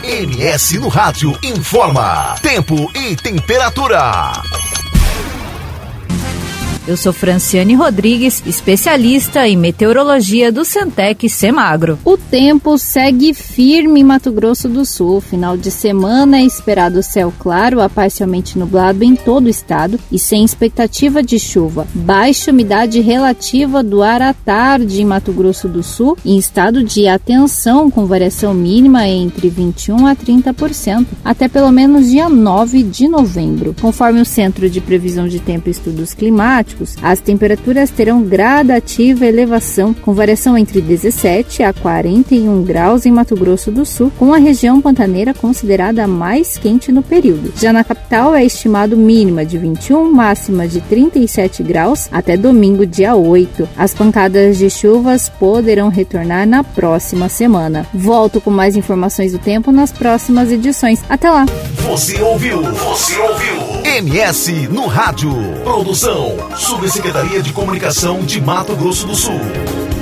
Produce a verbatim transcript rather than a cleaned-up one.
M S no Rádio informa tempo e temperatura. Eu sou Franciane Rodrigues, especialista em meteorologia do Centec Semagro. O tempo segue firme em Mato Grosso do Sul. Final de semana é esperado céu claro a parcialmente nublado em todo o estado e sem expectativa de chuva. Baixa umidade relativa do ar à tarde em Mato Grosso do Sul, em estado de atenção com variação mínima entre vinte e um a trinta por cento, até pelo menos dia nove de novembro. Conforme o Centro de Previsão de Tempo e Estudos Climáticos, as temperaturas terão gradativa elevação, com variação entre dezessete a quarenta e um graus em Mato Grosso do Sul, com a região pantaneira considerada a mais quente no período. Já na capital é estimado mínima de vinte e um, máxima de trinta e sete graus até domingo, dia oito. As pancadas de chuvas poderão retornar na próxima semana. Volto com mais informações do tempo nas próximas edições. Até lá! Você ouviu? Você ouviu? M S no Rádio. Produção Subsecretaria de Comunicação de Mato Grosso do Sul.